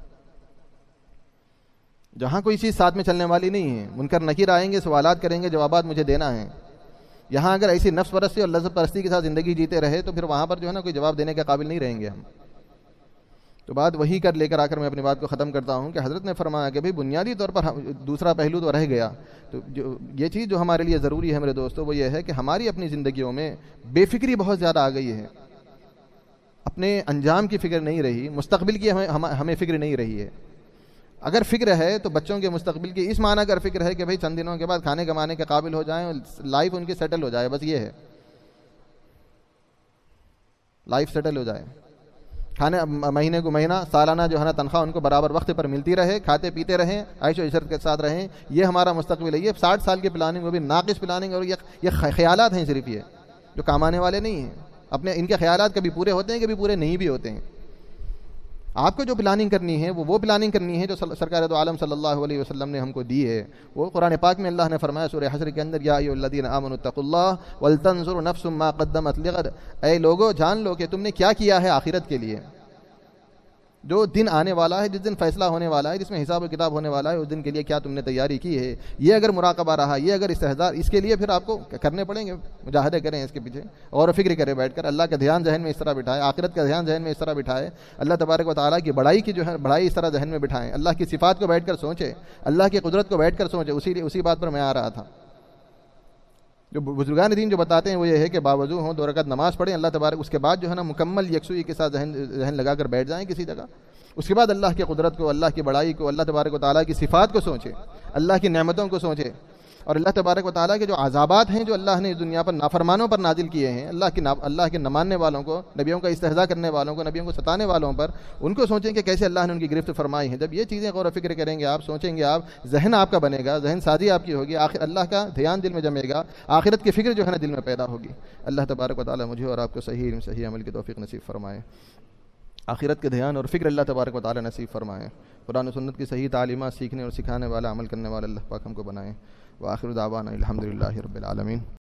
جہاں کوئی چیز ساتھ میں چلنے والی نہیں ہے، منکر نکیر آئیں گے، سوالات کریں گے، جوابات مجھے دینا ہے۔ یہاں اگر ایسی نفس پرستی اور لذت پرستی کے ساتھ زندگی جیتے رہے تو پھر وہاں پر جو ہے نا کوئی جواب دینے کے قابل نہیں رہیں گے ہم۔ تو بات وہی لے کر آ کر میں اپنی بات کو ختم کرتا ہوں کہ حضرت نے فرمایا کہ بھئی بنیادی طور پر دوسرا پہلو تو رہ گیا، تو یہ چیز جو ہمارے لیے ضروری ہے میرے دوستو، وہ یہ ہے کہ ہماری اپنی زندگیوں میں بے فکری بہت زیادہ آ گئی ہے، اپنے انجام کی فکر نہیں رہی، مستقبل کی ہمیں فکر نہیں رہی ہے۔ اگر فکر ہے تو بچوں کے مستقبل کی اس معنی اگر فکر ہے کہ بھئی چند دنوں کے بعد کھانے کمانے کے قابل ہو جائیں، لائف ان کی سیٹل ہو جائے، بس یہ ہے، لائف سیٹل ہو جائے، کھانے مہینے کو مہینہ، سالانہ جو ہے نا تنخواہ ان کو برابر وقت پر ملتی رہے، کھاتے پیتے رہیں، عیش و عشرت کے ساتھ رہیں، یہ ہمارا مستقبل ہے۔ یہ 60 سال کی پلاننگ، وہ بھی ناقص پلاننگ، اور یہ خیالات ہیں صرف، یہ جو کام آنے والے نہیں ہیں۔ اپنے ان کے خیالات کبھی پورے ہوتے ہیں، کبھی پورے نہیں بھی ہوتے ہیں۔ آپ کو جو پلاننگ کرنی ہے وہ پلاننگ کرنی ہے جو سرکار دو عالم صلی اللہ علیہ وسلم نے ہم کو دی ہے۔ وہ قرآن پاک میں اللہ نے فرمایا سورہ حشر کے اندر، یا ایھا الذین آمنوا اتقوا اللہ ولتنظر نفس ما قدمت لغد، اے لوگو جان لو کہ تم نے کیا کیا ہے آخرت کے لیے۔ جو دن آنے والا ہے، جس دن فیصلہ ہونے والا ہے، جس میں حساب و کتاب ہونے والا ہے، اس دن کے لیے کیا تم نے تیاری کی ہے۔ یہ اگر مراقبہ رہا، یہ اگر استحضار، اس کے لیے پھر آپ کو کرنے پڑیں گے، مجاہدے کریں اس کے پیچھے، غور و فکر کریں بیٹھ کر، اللہ کا دھیان ذہن میں اس طرح بٹھائے، آخرت کا دھیان ذہن میں اس طرح بٹھائے، اللہ تبارک و تعالیٰ کی بڑائی کی جو ہے بڑائی اس طرح ذہن میں بٹھائیں، اللہ کی صفات کو بیٹھ کر سوچیں، اللہ کی قدرت کو بیٹھ کر سوچیں۔ اسی بات پر میں آ رہا تھا، جو بزرگان دین جو بتاتے ہیں وہ یہ ہے کہ باوضو ہوں، 2 رکعت نماز پڑھیں اللہ تبارک، اس کے بعد جو ہے نا مکمل یکسوئی کے ساتھ ذہن لگا کر بیٹھ جائیں کسی جگہ، اس کے بعد اللہ کی قدرت کو، اللہ کی بڑائی کو، اللہ تبارک و تعالیٰ کی صفات کو سوچیں، اللہ کی نعمتوں کو سوچیں، اور اللہ تبارک و تعالیٰ کے جو عذابات ہیں جو اللہ نے اس دنیا پر نافرمانوں پر نازل کیے ہیں، اللہ کے نہ ماننے والوں کو، نبیوں کا استہزاء کرنے والوں کو، نبیوں کو ستانے والوں پر، ان کو سوچیں کہ کیسے اللہ نے ان کی گرفت فرمائی ہے۔ جب یہ چیزیں غور و فکر کریں گے آپ، سوچیں گے آپ، ذہن آپ کا بنے گا، ذہن سازی آپ کی ہوگی، آخر اللہ کا دھیان دل میں جمے گا، آخرت کی فکر جو ہے نا دل میں پیدا ہوگی۔ اللہ تبارک و تعالیٰ مجھے اور آپ کو صحیح عمل کی توفیق نصیب فرمائے، آخرت کے دھیان اور فکر اللہ تبارک و تعالیٰ نصیب فرمائے، قرآن و سنت کی صحیح تعلیمات سیکھنے اور سکھانے والا، عمل کرنے والا اللہ پاک ہم کو بنائیں۔ وآخر دعوانا الحمدللہ رب العالمین۔